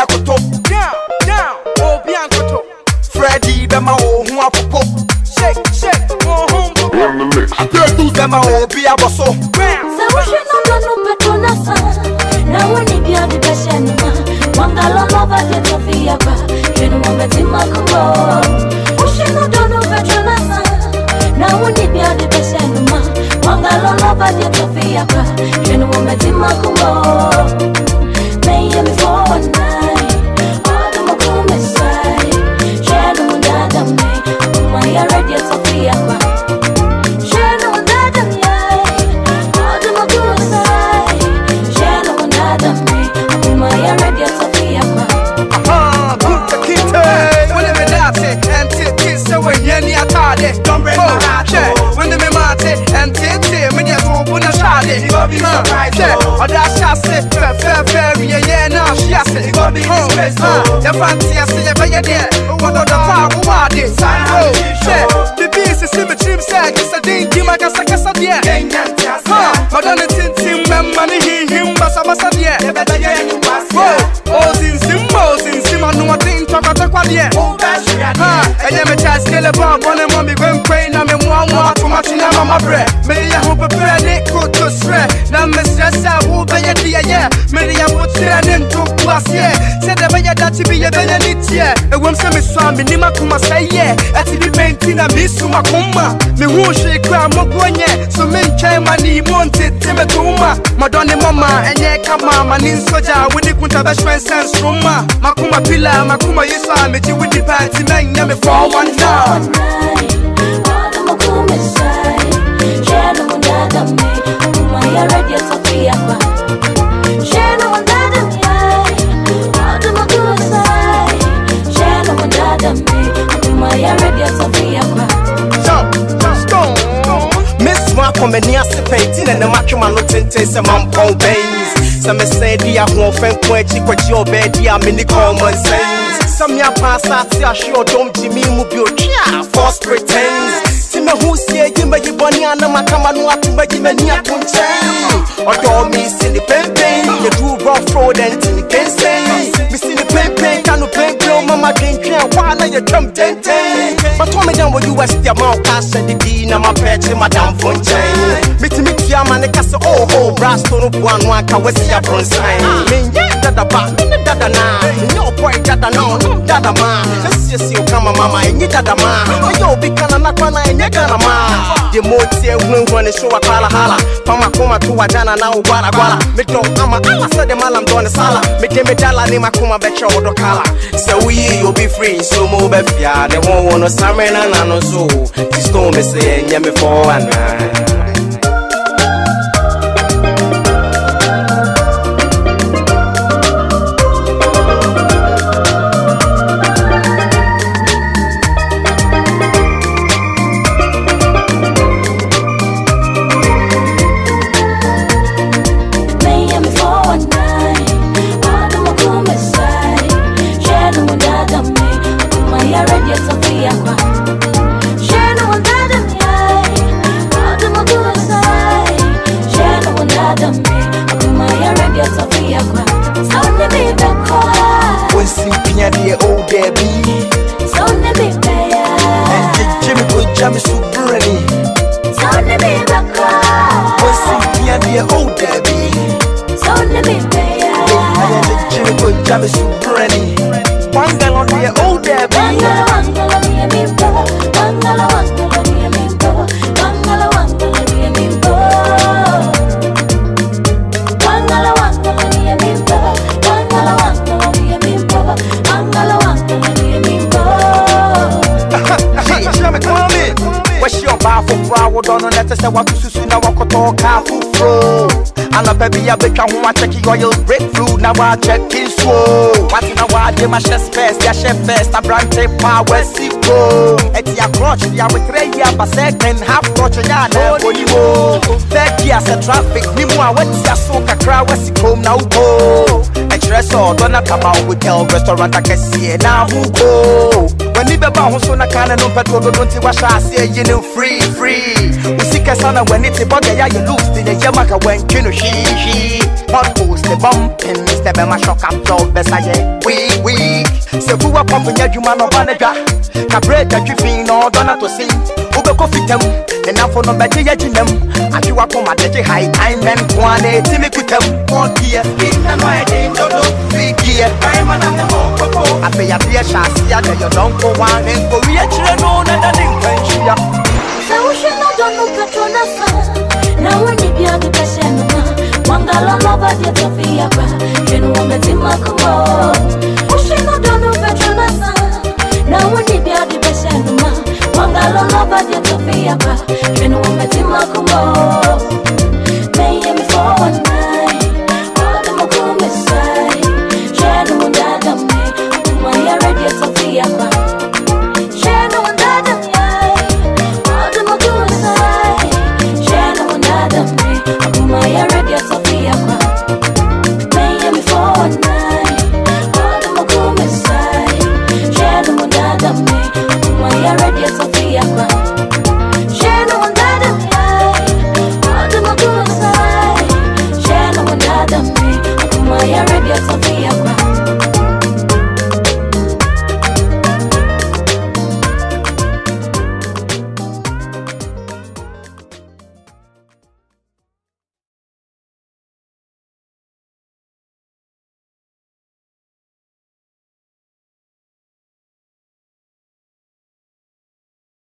akoto. Down, Obi Ankoto. Freddy bema o hu apopo. Shake, oh home. Bema Obi aboso. So we should not know Petronasa. Now when you are the best animal, Mangala love at Sofia, you know what in Macro. We should not know Petronasa. Now when you are the best animal, Mangala love at Sofia, you know what in Macro. May you be for one night, all the Macro side. Shadow that I made, my already Sofia. Don't break my heart. When the mate and tete, when you go on a shade, you go be surprised. Or that shall say, fair, yeah, now she has it. You go be home. The fancy, I see you there. What on the power, what is the beast is in the trim sack. It's a ding, I guess I guess I did. Madonna Tintin, money, him, Bassa, dear. Oh, in Simon, no, I think, Chakatakwadia. I never tried to scale about one and mommy when praying. I'm in one more too much in my bread. Maybe I hope a prayer, Nick, good to shred. Now, Mistress, I will be a dear, yeah. Maybe I would say I didn't talk plus, yeah. Said the way that to be a benefit, yeah. And when some is swami, Nimakuma say, yeah. At the painting, I miss Sumakuma. Me who shake crab, Mogonia. So men came and he wanted Timatuma. Madonna Mama, and yeah, come on, my nin soja, with the Kunta Sense Roma. Makuma Pilla, Makuma Yesa, met you with the party, man, never for one down. Miss Markham and Yasipating and the matrimonal tints and Mampon Bays. Some say, dear, won't find quite your bed, dear, mini common sense. Some ya pass out, I sure don't Jimmy Mubio, false pretense. Timmy who say, Jimmy Boniana, Makamanu, Jimmy Punche. Or do me see the pen, you do rough road and Timmy can say. We see the pen, can play, Mama drink, while you jump 10. But Tommy down with you as the amount cash and the dean, I'm a pet, Madame Fontaine. Meet Yaman, oh, brass to one, can we see a bronze sign? Mean, Dada Ba, Dada Na, no boy, Dada no, Dada Ma. Let's just see you come, Mama, and you Dada Ma. You'll be Kanakana and Yagana Ma. The motia when they show a Kalahala, Pamakuma to Wajana now, Guara, Mito, I said the Malam Don Sala, Medala, Nimakuma Becha or Dokala. So you'll be free, so move Befia, they won't want to summon and I know so. This don't be saying, yeah, before and Jimmy Subrani. Sound the baby cry. What's the old Debbie? Sound the baby. Jimmy Jimmy Subrani. One girl on the old Debbie. Bangala, what's your bar for flower? Don't let us say what to see now. Walk to careful flow. And a baby, I bet you want to check oil breakthrough. Now I check his slow. What's in a word? They must chest first, their chef first. A brand tape power, see go. It's your crotch, you are with 3 years per second. Half crotch, and you're for you. 30 years of traffic, Nimua, what's your soca crowd? What's it home now? Go. And dress all, don't come out with your restaurant. I can see it now. Who go? When you be bound, so I can't know petrol, don't you wash? I say, you know, free. We see Nika sana when it's a bugger, ya you lose to the Yamaka when you know she. Hot post the bumping, Mr. Bema shock up, dog, Bessaye, weak. So who are pumping your human or manager? Cabrera, Jiffin, or Donna to sing. Uber coffee them, and now for no better yet in them. And you are come at the high time and one, Timmy could them. 1 year, and my name, don't look 3 year. I'm an animal. I pay a beer chance, you don't go one and go reach no other than French. So we should not do Petronas. Now when you be on the passion, Mangala love the Tofia, you know, Metimakumo. We should not do Petronas. Now when you be on the passion, Mangala love the Tofia, you know, Metimakumo. May you be forward.